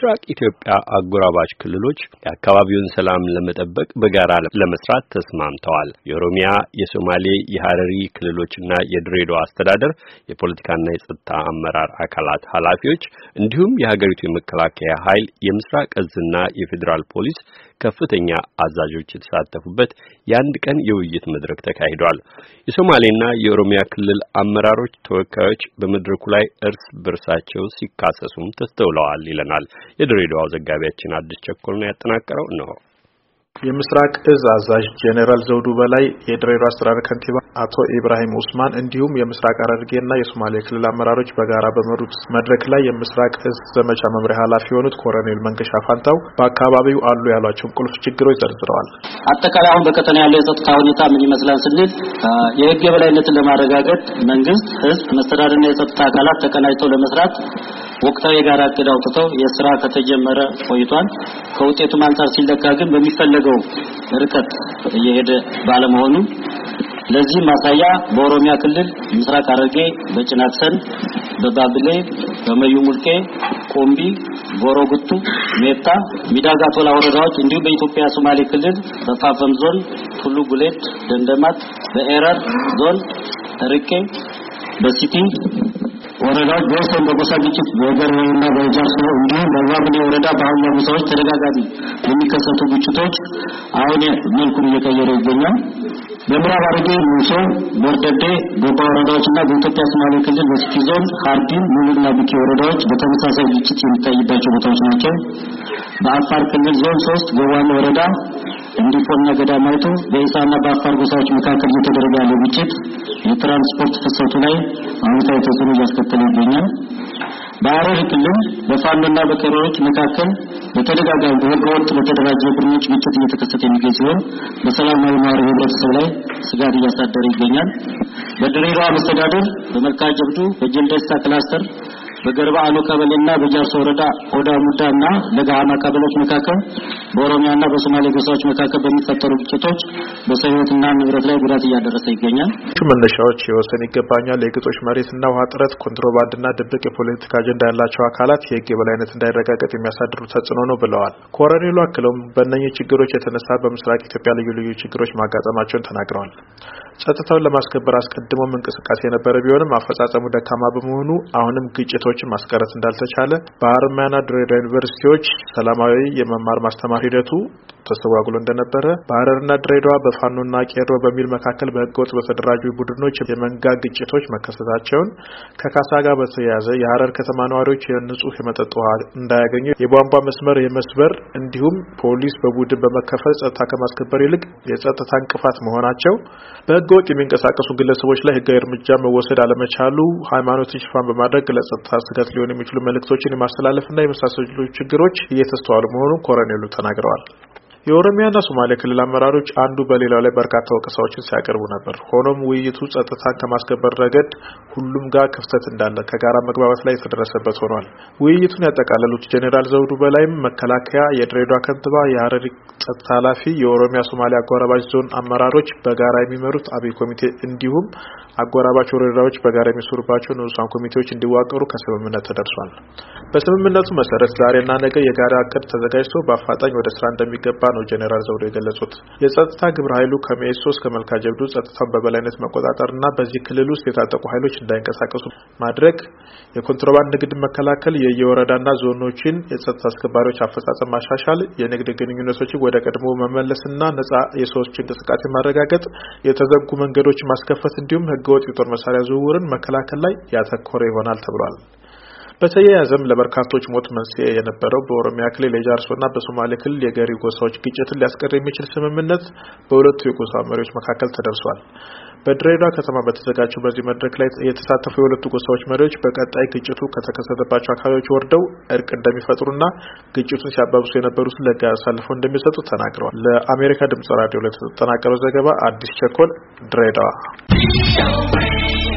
የምስራቅ ኢትዮጵያ አጎራባች ክልሎች የአካባቢውን ሰላም ለመጠበቅ በጋራ ለመስራት ተስማምተዋል። የኦሮሚያ፣ የሶማሌ፣ የሐረሪ ክልሎችና የድሬዳዋ አስተዳደር የፖለቲካና የጸጥታ አመራር አካላት ኃላፊዎች እንዲሁም የሀገሪቱ የመከላከያ ኃይል የምስራቅ እዝና የፌዴራል ፖሊስ ከፍተኛ አዛዦች የተሳተፉበት የአንድ ቀን የውይይት መድረክ ተካሂዷል። የሶማሌና የኦሮሚያ ክልል አመራሮች ተወካዮች በመድረኩ ላይ እርስ በርሳቸው ሲካሰሱም ተስተውለዋል ይለናል የድሬዳዋው ዘጋቢያችን አዲስ ቸኮል ነው ያጠናቀረው ነው። የምስራቅ እዝ አዛዥ ጄኔራል ዘውዱ በላይ፣ የድሬዳዋ አስተዳደር ከንቲባ አቶ ኢብራሂም ኡስማን እንዲሁም የምስራቅ ሐረርጌና የሶማሌ ክልል አመራሮች በጋራ በመሩት መድረክ ላይ የምስራቅ እዝ ዘመቻ መምሪያ ኃላፊ የሆኑት ኮሎኔል መንገሻ ፋንታው በአካባቢው አሉ ያሏቸውን ቁልፍ ችግሮች ዘርዝረዋል። አጠቃላይ አሁን በከተማ ያለው የጸጥታ ሁኔታ ምን ይመስላል ስንል የህግ የበላይነትን ለማረጋገጥ መንግስት፣ ህዝብ፣ መስተዳድርና የጸጥታ አካላት ተቀናጅተው ለመስራት ወቅታዊ የጋራ እቅድ አውጥተው የሥራ ከተጀመረ ቆይቷል። ከውጤቱም አንፃር ሲለካ ግን በሚፈለገው ርቀት እየሄደ ባለመሆኑ ለዚህ ማሳያ በኦሮሚያ ክልል ምስራቅ ሐረርጌ በጭናክሰን፣ በባብሌ፣ በመዩ ሙልቄ፣ ቆምቢ፣ ጎሮጉቱ፣ ሜታ፣ ሚዳጋ ቶላ ወረዳዎች እንዲሁም በኢትዮጵያ ሶማሌ ክልል በፋፈም ዞን ቱሉ ጉሌት፣ ደንደማት፣ በኤረር ዞን ርቄ፣ በሲቲ ወረዳዎች በወሰን በጎሳ ግጭት በገርበውና በጃርሶ እንዲሁም በባብሌ ወረዳ በአሁኑ ጎሳዎች ተደጋጋሚ የሚከሰቱ ግጭቶች አሁን መልኩን እየቀየሩ ይገኛል። በምዕራብ ሐረርጌ ሙሶ፣ ቦርደዴ፣ ጎባ ወረዳዎችና በኢትዮጵያ ሶማሌ ክልል በሲቲ ዞን ሃርዲን፣ ሙሉና ቢኪ ወረዳዎች በተመሳሳይ ግጭት የሚታይባቸው ቦታዎች ናቸው። በአፋር ክልል ዞን 3 ጎዋን ወረዳ እንዲቆና ገዳማይቱ በኢሳና በአፋር ጎሳዎች መካከል እየተደረገ ያለው ግጭት የትራንስፖርት ፍሰቱ ላይ አሁን ተጽዕኖ እያስከተለ ይገኛል። በሐረሪ ክልል በፋኖና በቀሮች መካከል በተደጋጋሚ በህገወጥ በተደራጀ ቡድኖች ግጭት እየተከሰተ የሚገኝ ሲሆን በሰላማዊ ነዋሪ ህብረተሰብ ላይ ስጋት እያሳደረ ይገኛል። በድሬዳዋ መስተዳድር በመልካ ጀብዱ፣ በጀልደሳ ክላስተር፣ በገርባ አሎ ቀበሌና በጃርሶ ወረዳ ኦዳ ሙዳና ለጋሃማ ቀበሌዎች መካከል በኦሮሚያና በሶማሌ ጎሳዎች መካከል በሚፈጠሩ ግጭቶች በሰው ህይወትና ንብረት ላይ ጉዳት እያደረሰ ይገኛል። መነሻዎች የወሰን ይገባኛል፣ የግጦሽ መሬትና ውሃ ጥረት፣ ኮንትሮባንድና ድብቅ የፖለቲካ አጀንዳ ያላቸው አካላት የህግ የበላይነት እንዳይረጋገጥ የሚያሳድሩ ተጽዕኖ ነው ብለዋል። ኮሎኔሉ አክለውም በእነኚህ ችግሮች የተነሳ በምስራቅ ኢትዮጵያ ልዩ ልዩ ችግሮች ማጋጠማቸውን ተናግረዋል። ጸጥታውን ለማስከበር አስቀድሞም እንቅስቃሴ የነበረ ቢሆንም አፈጻጸሙ ደካማ በመሆኑ አሁንም ግጭቶችን ማስቀረት እንዳልተቻለ፣ በሐረማያና ድሬዳዋ ዩኒቨርሲቲዎች ሰላማዊ የመማር ማስተማር ሂደቱ ተስተጓጉሎ እንደነበረ፣ በሐረርና ድሬዳዋ በፋኖና ቄሮ በሚል መካከል በህገወጥ በተደራጁ ቡድኖች የመንጋ ግጭቶች መከሰታቸውን፣ ከካሳ ጋር በተያያዘ የሐረር ከተማ ነዋሪዎች የንጹህ የመጠጥ ውሃ እንዳያገኙ የቧንቧ መስመር የመስበር እንዲሁም ፖሊስ በቡድን በመከፈል ጸጥታ ከማስከበር ይልቅ የጸጥታ እንቅፋት መሆናቸው፣ በህገወጥ የሚንቀሳቀሱ ግለሰቦች ላይ ህጋዊ እርምጃ መወሰድ አለመቻሉ፣ ሃይማኖትን ሽፋን በማድረግ ለጸጥታ ስጋት ሊሆኑ የሚችሉ መልእክቶችን የማስተላለፍና የመሳሰሉ ችግሮች እየተስተዋሉ መሆኑን ኮሎኔሉ ተናግረዋል። የኦሮሚያና ሶማሌ ክልል አመራሮች አንዱ በሌላው ላይ በርካታ ወቀሳዎችን ሲያቀርቡ ነበር። ሆኖም ውይይቱ ጸጥታን ከማስከበር ረገድ ሁሉም ጋር ክፍተት እንዳለ ከጋራ መግባባት ላይ የተደረሰበት ሆኗል። ውይይቱን ያጠቃለሉት ጄኔራል ዘውዱ በላይም መከላከያ፣ የድሬዳዋ ከንቲባ፣ የሐረሪ ጸጥታ ኃላፊ፣ የኦሮሚያ ሶማሌ አጎራባች ዞን አመራሮች በጋራ የሚመሩት አብይ ኮሚቴ እንዲሁም አጎራባች ወረዳዎች በጋራ የሚሰሩባቸው ንዑሳን ኮሚቴዎች እንዲዋቀሩ ከስምምነት ተደርሷል። በስምምነቱ መሰረት ዛሬና ነገ የጋራ እቅድ ተዘጋጅቶ በአፋጣኝ ወደ ስራ እንደሚገባ ነው ጄኔራል ዘውዱ የገለጹት። የጸጥታ ግብረ ኃይሉ ከሜሶ እስከ መልካ ጀብዱ ጸጥታን በበላይነት መቆጣጠርና በዚህ ክልል ውስጥ የታጠቁ ኃይሎች እንዳይንቀሳቀሱ ማድረግ፣ የኮንትሮባንድ ንግድ መከላከል፣ የየወረዳና ዞኖችን የጸጥታ አስከባሪዎች አፈጻጸም ማሻሻል፣ የንግድ ግንኙነቶችን ወደ ቀድሞ መመለስና ነጻ የሰዎች እንቅስቃሴ ማረጋገጥ፣ የተዘጉ መንገዶች ማስከፈት እንዲሁም ህገወጥ የጦር መሳሪያ ዝውውርን መከላከል ላይ ያተኮረ ይሆናል ተብሏል። በተያያዘም ለበርካቶች ሞት መንስኤ የነበረው በኦሮሚያ ክልል የጃርሶና በሶማሌ ክልል የገሪ ጎሳዎች ግጭትን ሊያስቀር የሚችል ስምምነት በሁለቱ የጎሳ መሪዎች መካከል ተደርሷል። በድሬዳዋ ከተማ በተዘጋጀው በዚህ መድረክ ላይ የተሳተፉ የሁለቱ ጎሳዎች መሪዎች በቀጣይ ግጭቱ ከተከሰተባቸው አካባቢዎች ወርደው እርቅ እንደሚፈጥሩና ግጭቱን ሲያባብሱ የነበሩትን ለህግ አሳልፈው እንደሚሰጡ ተናግረዋል። ለአሜሪካ ድምጽ ራዲዮ ለተጠናቀረው ዘገባ አዲስ ቸኮል ድሬዳዋ።